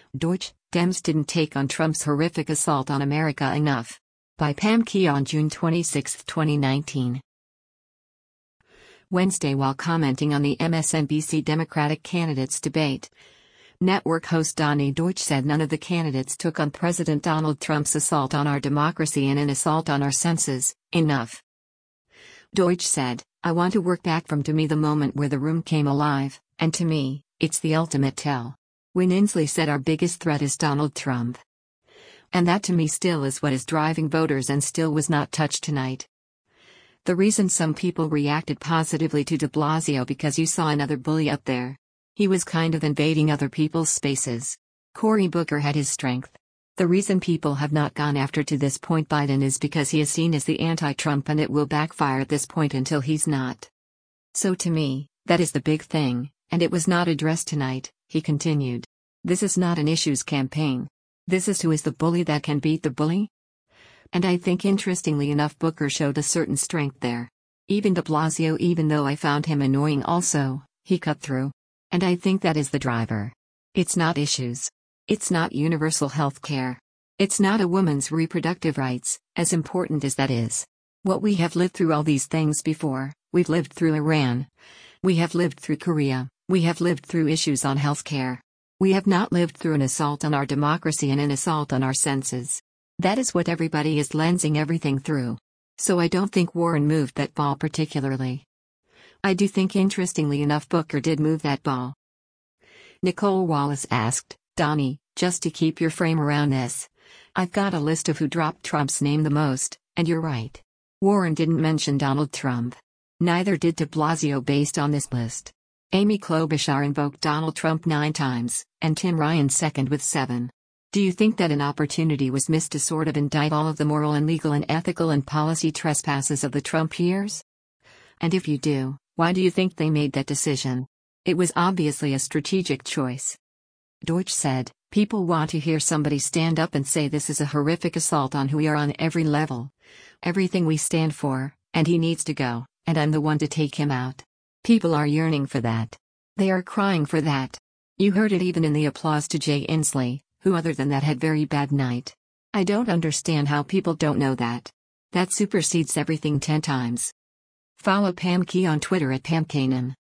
Deutsch, Dems didn't take on Trump's horrific assault on America enough. By Pam Key on June 26, 2019. Wednesday, while commenting on the MSNBC Democratic candidates debate, network host Donny Deutsch said none of the candidates took on President Donald Trump's assault on our democracy and an assault on our senses enough. Deutsch said, "I want to work back from to me the moment where the room came alive, and to me, it's the ultimate tell. When Inslee said our biggest threat is Donald Trump. And that to me still is what is driving voters and still was not touched tonight. The reason some people reacted positively to de Blasio because you saw another bully up there. He was kind of invading other people's spaces. Cory Booker had his strength. The reason people have not gone after to this point Biden is because he is seen as the anti-Trump and it will backfire at this point until he's not. So to me, that is the big thing, and it was not addressed tonight," he continued. "This is not an issues campaign. This is who is the bully that can beat the bully?" And I think interestingly enough Booker showed a certain strength there. Even de Blasio, even though I found him annoying also, he cut through. And I think that is the driver. It's not issues. It's not universal health care. It's not a woman's reproductive rights, as important as that is. What we have lived through all these things before. We've lived through Iran. We have lived through Korea. We have lived through issues on health care. We have not lived through an assault on our democracy and an assault on our senses. That is what everybody is lensing everything through. So I don't think Warren moved that ball particularly. I do think interestingly enough Booker did move that ball." Nicole Wallace asked, "Donny, just to keep your frame around this. I've got a list of who dropped Trump's name the most, and you're right. Warren didn't mention Donald Trump. Neither did de Blasio based on this list. Amy Klobuchar invoked Donald Trump 9 times, and Tim Ryan second with 7. Do you think that an opportunity was missed to sort of indict all of the moral and legal and ethical and policy trespasses of the Trump years? And if you do, why do you think they made that decision? It was obviously a strategic choice." Deutsch said, "People want to hear somebody stand up and say this is a horrific assault on who we are on every level. Everything we stand for, and he needs to go, and I'm the one to take him out. People are yearning for that. They are crying for that. You heard it even in the applause to Jay Inslee, who other than that had very bad night. I don't understand how people don't know that. That supersedes everything 10 times. Follow Pam Key on Twitter at PamKanan.